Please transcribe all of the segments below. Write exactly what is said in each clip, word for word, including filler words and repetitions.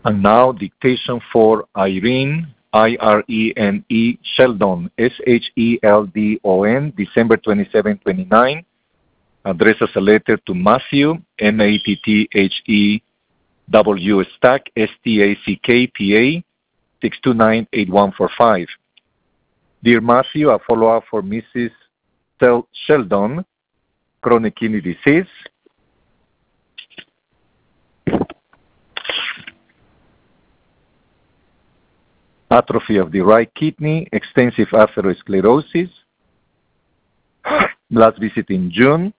And now dictation for Irene, I R E N E, Sheldon, S H E L D O N, December twenty-seventh, twenty-nine. Address as a letter to Matthew, M A T T H E W Stack, S T A C K, P A, six two nine, eight one four five. Dear Matthew, a follow-up for Missus Sheldon, chronic kidney disease. Atrophy of the right kidney, extensive atherosclerosis. Last visit in June.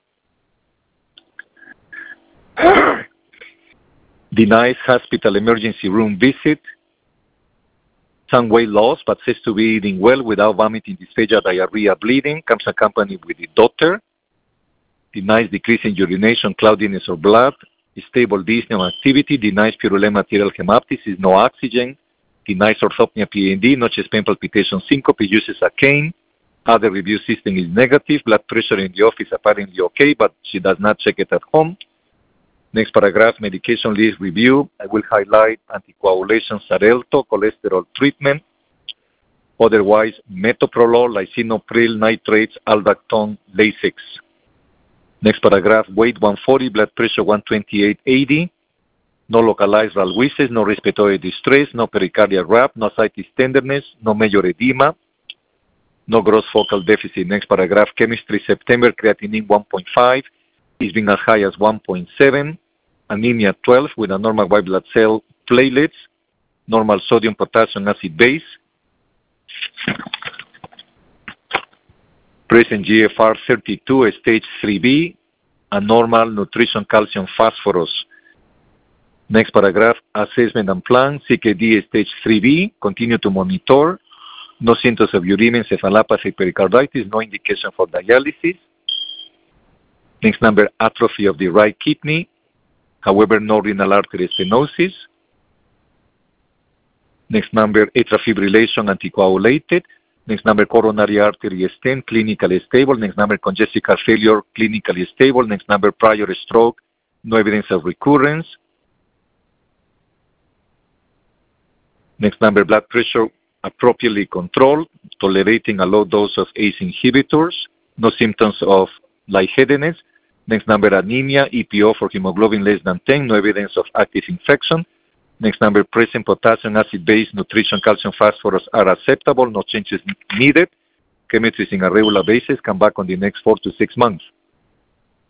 Denies hospital emergency room visit. Some weight loss, but says to be eating well without vomiting, dysphagia, diarrhea, bleeding. Comes accompanied with the doctor. Denies decrease in urination, cloudiness, or blood. Stable dyspnea activity. Denies purulent material hemoptysis, no oxygen. Denies orthopnea, P A D, no chest pain, palpitation, syncope. Uses a cane. Other review system is negative. Blood pressure in the office apparently okay, but she does not check it at home. Next paragraph, medication list review. I will highlight anticoagulation, Xarelto, cholesterol treatment. Otherwise, metoprolol, lisinopril, nitrates, aldactone, Lasix. Next paragraph, weight one forty, blood pressure one twenty-eight eighty. No localized ralwisis, no respiratory distress, no pericardial rap, no ascites tenderness, no major edema, no gross focal deficit. Next paragraph, chemistry, September, creatinine one point five. Is being as high as one point seven, anemia twelve with a normal white blood cell platelets, normal sodium potassium acid base, present G F R thirty-two, stage three B, and normal nutrition calcium phosphorus. Next paragraph, assessment and plan, C K D stage three B, continue to monitor, no symptoms of uremia, encephalopathy, pericarditis, no indication for dialysis. Next number, atrophy of the right kidney, however, no renal artery stenosis. Next number, atrial fibrillation, anticoagulated. Next number, coronary artery stent, clinically stable. Next number, congestive heart failure, clinically stable. Next number, prior stroke, no evidence of recurrence. Next number, blood pressure appropriately controlled, tolerating a low dose of A C E inhibitors, no symptoms of lightheadedness. Next number, anemia, E P O for hemoglobin less than ten, no evidence of active infection. Next number, present potassium acid base, nutrition, calcium, phosphorus are acceptable, no changes needed. Chemistry is in a regular basis, come back on the next four to six months.